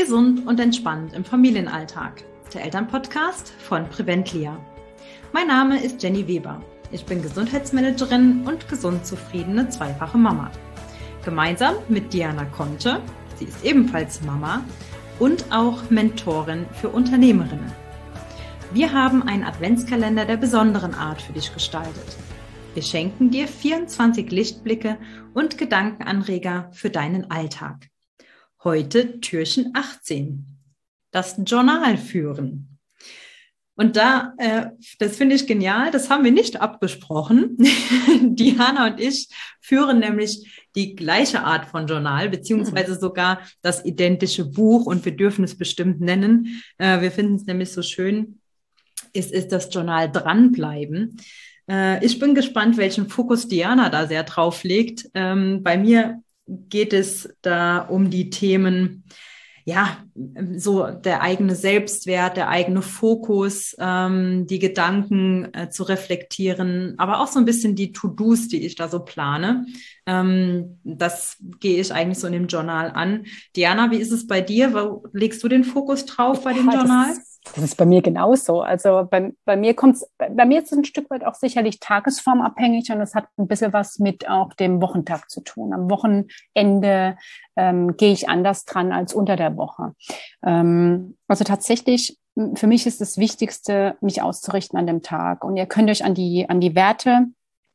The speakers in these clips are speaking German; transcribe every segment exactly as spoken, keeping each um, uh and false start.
Gesund und entspannt im Familienalltag. Der Elternpodcast von Preventlia. Mein Name ist Jenny Weber. Ich bin Gesundheitsmanagerin und gesund zufriedene zweifache Mama. Gemeinsam mit Diana Conte, sie ist ebenfalls Mama und auch Mentorin für Unternehmerinnen. Wir haben einen Adventskalender der besonderen Art für dich gestaltet. Wir schenken dir vierundzwanzig Lichtblicke und Gedankenanreger für deinen Alltag. Heute Türchen achtzehn. Das Journal führen. Und da, äh, das finde ich genial, das haben wir nicht abgesprochen. Diana und ich führen nämlich die gleiche Art von Journal, beziehungsweise sogar das identische Buch, und wir dürfen es bestimmt nennen. Äh, wir finden es nämlich so schön, es ist das Journal Dranbleiben. Äh, ich bin gespannt, welchen Fokus Diana da sehr drauf legt. Ähm, bei mir geht es da um die Themen, ja, so der eigene Selbstwert, der eigene Fokus, ähm, die Gedanken äh, zu reflektieren, aber auch so ein bisschen die To-Dos, die ich da so plane. Ähm, das gehe ich eigentlich so in dem Journal an. Diana, wie ist es bei dir? Wo legst du den Fokus drauf bei dem ja, Journal? Das, das ist bei mir genauso. Also bei, bei mir kommt's, bei, bei mir ist es ein Stück weit auch sicherlich tagesformabhängig, und es hat ein bisschen was mit auch dem Wochentag zu tun. Am Wochenende ähm, gehe ich anders dran als unter der Woche. Ähm, also tatsächlich, für mich ist das Wichtigste, mich auszurichten an dem Tag. Und ihr könnt euch an die, an die Werte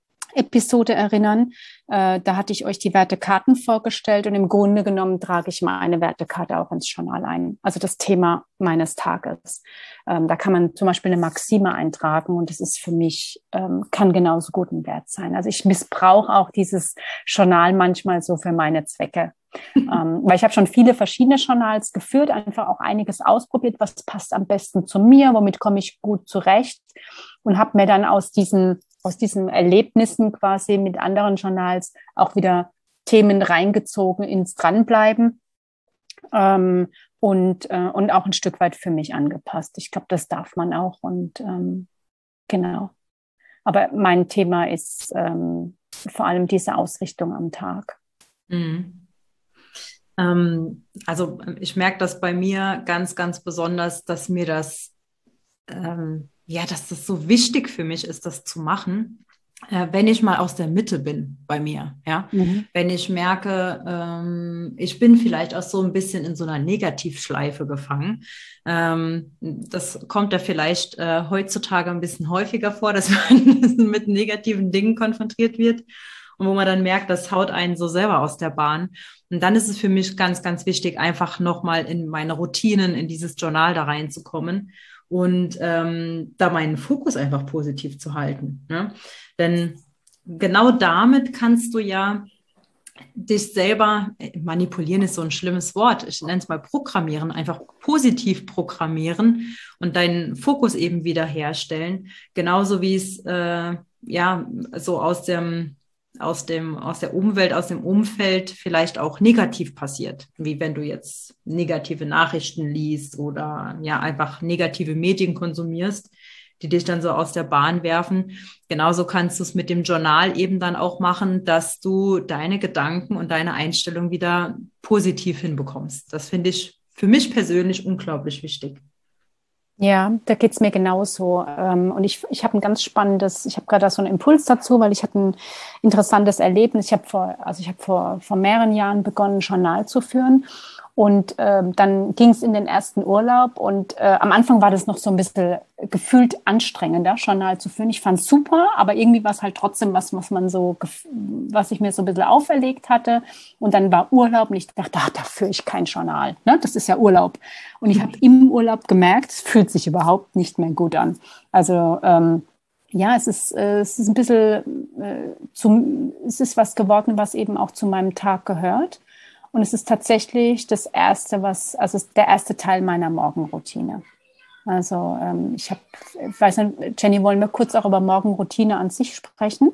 Episode erinnern. Äh, da hatte ich euch die Wertekarten vorgestellt, und im Grunde genommen trage ich meine Wertekarte auch ins Journal ein. Also das Thema meines Tages. Ähm, da kann man zum Beispiel eine Maxime eintragen, und das ist für mich, ähm, kann genauso gut ein Wert sein. Also ich missbrauche auch dieses Journal manchmal so für meine Zwecke. ähm, weil ich habe schon viele verschiedene Journals geführt, einfach auch einiges ausprobiert, was passt am besten zu mir, womit komme ich gut zurecht, und habe mir dann aus diesen aus diesen Erlebnissen quasi mit anderen Journals auch wieder Themen reingezogen ins Dranbleiben ähm, und, äh, und auch ein Stück weit für mich angepasst. Ich glaube, das darf man auch, und ähm, genau. Aber mein Thema ist ähm, vor allem diese Ausrichtung am Tag. Mhm. Ähm, also ich merke das bei mir ganz, ganz besonders, dass mir das ähm, ja, dass das so wichtig für mich ist, das zu machen, äh, wenn ich mal aus der Mitte bin bei mir, ja. Mhm. Wenn ich merke, ähm, ich bin vielleicht auch so ein bisschen in so einer Negativschleife gefangen. Ähm, das kommt ja vielleicht äh, heutzutage ein bisschen häufiger vor, dass man mit negativen Dingen konfrontiert wird. Und wo man dann merkt, das haut einen so selber aus der Bahn. Und dann ist es für mich ganz, ganz wichtig, einfach nochmal in meine Routinen, in dieses Journal da reinzukommen und ähm, da meinen Fokus einfach positiv zu halten. Ne? Denn genau damit kannst du ja dich selber, manipulieren ist so ein schlimmes Wort, ich nenne es mal programmieren, einfach positiv programmieren und deinen Fokus eben wieder herstellen. Genauso wie es äh, ja so aus dem aus dem, aus der Umwelt, aus dem Umfeld vielleicht auch negativ passiert. Wie wenn du jetzt negative Nachrichten liest oder ja einfach negative Medien konsumierst, die dich dann so aus der Bahn werfen. Genauso kannst du es mit dem Journal eben dann auch machen, dass du deine Gedanken und deine Einstellung wieder positiv hinbekommst. Das finde ich für mich persönlich unglaublich wichtig. Ja, da geht's mir genauso. Und ich, ich habe ein ganz spannendes, ich habe gerade so einen Impuls dazu, weil ich hatte ein interessantes Erlebnis. Ich habe vor, also ich habe vor, vor mehreren Jahren begonnen, ein Journal zu führen. Und ähm, dann ging es in den ersten Urlaub, und äh, am Anfang war das noch so ein bisschen gefühlt anstrengender, Journal zu führen. Ich fand es super, aber irgendwie war es halt trotzdem was, was man so, was ich mir so ein bisschen auferlegt hatte. Und dann war Urlaub, und ich dachte, ach, da führe ich kein Journal, ne? Das ist ja Urlaub. Und ich habe im Urlaub gemerkt, es fühlt sich überhaupt nicht mehr gut an. Also ähm, ja, es ist, äh, es ist ein bisschen, äh, zum, es ist was geworden, was eben auch zu meinem Tag gehört. Und es ist tatsächlich das erste, was, also der erste Teil meiner Morgenroutine. Also ähm, ich habe, ich weiß nicht, Jenny, wollen wir kurz auch über Morgenroutine an sich sprechen?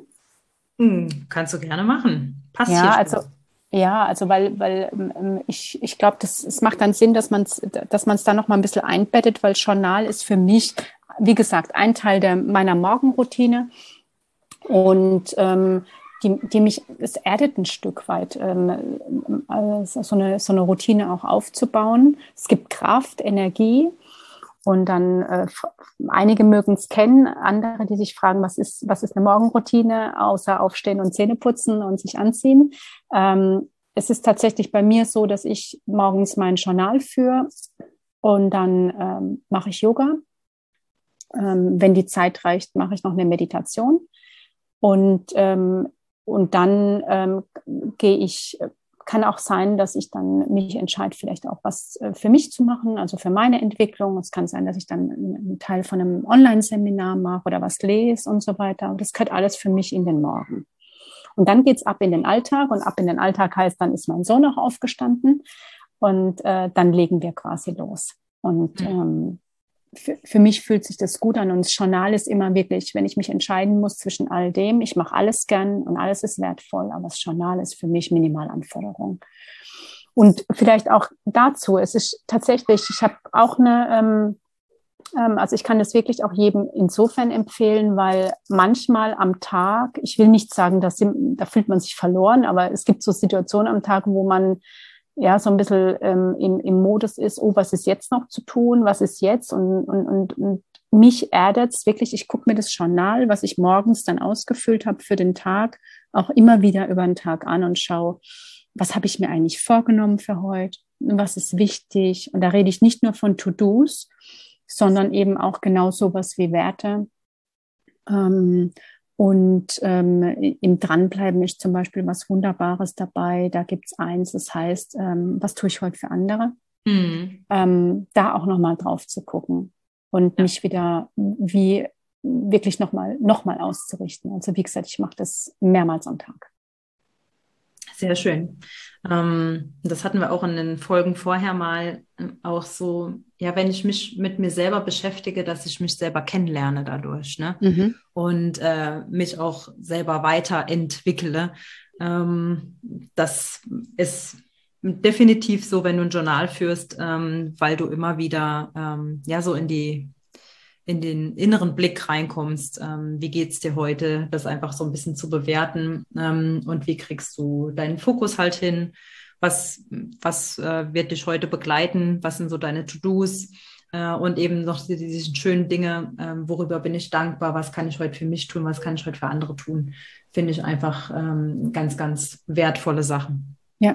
Hm, kannst du gerne machen. Passt Ja, hier also schon. ja, also weil, weil ähm, ich, ich glaube, das, es macht dann Sinn, dass man es dass man es da noch mal ein bisschen einbettet, weil Journal ist für mich, wie gesagt, ein Teil der, meiner Morgenroutine. Und ähm, die, die mich, es erdet ein Stück weit, ähm, also so, eine, so eine Routine auch aufzubauen. Es gibt Kraft, Energie. Und dann, äh, einige mögen es kennen, andere, die sich fragen, was ist, was ist eine Morgenroutine, außer aufstehen und Zähne putzen und sich anziehen. Ähm, es ist tatsächlich bei mir so, dass ich morgens mein Journal führe und dann ähm, mache ich Yoga. Ähm, wenn die Zeit reicht, mache ich noch eine Meditation. Und, ähm, und dann ähm, gehe ich, kann auch sein, dass ich dann mich entscheide, vielleicht auch was für mich zu machen, also für meine Entwicklung. Es kann sein, dass ich dann einen Teil von einem Online-Seminar mache oder was lese und so weiter. Und das gehört alles für mich in den Morgen. Und dann geht's ab in den Alltag. Und ab in den Alltag heißt, dann ist mein Sohn noch aufgestanden. Und äh, dann legen wir quasi los. Und ähm, für, für mich fühlt sich das gut an. Und das Journal ist immer wirklich, wenn ich mich entscheiden muss zwischen all dem, ich mache alles gern und alles ist wertvoll, aber das Journal ist für mich Minimalanforderung. Und vielleicht auch dazu, es ist tatsächlich, ich habe auch eine, ähm, ähm, also ich kann das wirklich auch jedem insofern empfehlen, weil manchmal am Tag, ich will nicht sagen, dass da fühlt man sich verloren, aber es gibt so Situationen am Tag, wo man ja so ein bisschen ähm, im, im Modus ist, oh, was ist jetzt noch zu tun, was ist jetzt? Und, und, und, und mich erdet es wirklich, ich gucke mir das Journal, was ich morgens dann ausgefüllt habe für den Tag, auch immer wieder über den Tag an und schaue, was habe ich mir eigentlich vorgenommen für heute, was ist wichtig. Und da rede ich nicht nur von To-Dos, sondern eben auch genau sowas wie Werte. Ähm, Und ähm, im Dranbleiben ist zum Beispiel was Wunderbares dabei. Da gibt's eins, das heißt, ähm, was tue ich heute für andere? Mhm. Ähm, da auch nochmal drauf zu gucken und ja. mich wieder wie wirklich nochmal noch mal auszurichten. Also wie gesagt, ich mache das mehrmals am Tag. Sehr schön. Ähm, das hatten wir auch in den Folgen vorher mal auch so, ja, wenn ich mich mit mir selber beschäftige, dass ich mich selber kennenlerne dadurch, ne? Mhm. Und äh, mich auch selber weiterentwickle. Ähm, das ist definitiv so, wenn du ein Journal führst, ähm, weil du immer wieder ähm, ja so in die in den inneren Blick reinkommst, ähm, wie geht's dir heute, das einfach so ein bisschen zu bewerten ähm, und wie kriegst du deinen Fokus halt hin, was, was äh, wird dich heute begleiten, was sind so deine To-Dos äh, und eben noch diese, diese schönen Dinge, äh, worüber bin ich dankbar, was kann ich heute für mich tun, was kann ich heute für andere tun, finde ich einfach ähm, ganz, ganz wertvolle Sachen. Ja.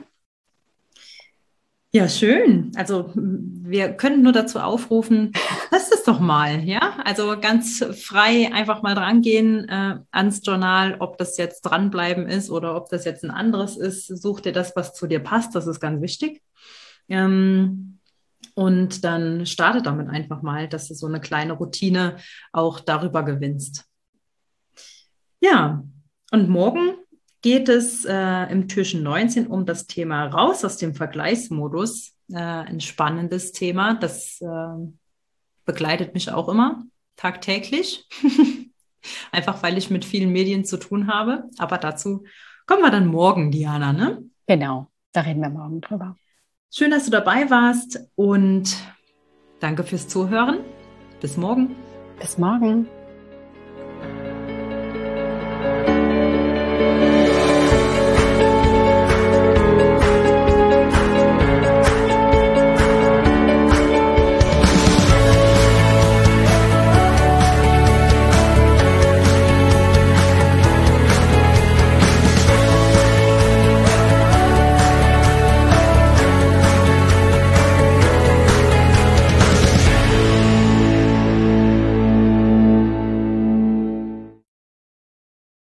Ja, schön. Also wir können nur dazu aufrufen, test es doch mal, ja? Also ganz frei einfach mal drangehen äh, ans Journal, ob das jetzt dranbleiben ist oder ob das jetzt ein anderes ist. Such dir das, was zu dir passt, das ist ganz wichtig. Ähm, und dann starte damit einfach mal, dass du so eine kleine Routine auch darüber gewinnst. Ja, und morgen geht es äh, im Türchen neunzehn um das Thema raus aus dem Vergleichsmodus. Äh, ein spannendes Thema, das äh, begleitet mich auch immer tagtäglich. Einfach weil ich mit vielen Medien zu tun habe. Aber dazu kommen wir dann morgen, Diana, ne? Genau, da reden wir morgen drüber. Schön, dass du dabei warst und danke fürs Zuhören. Bis morgen. Bis morgen.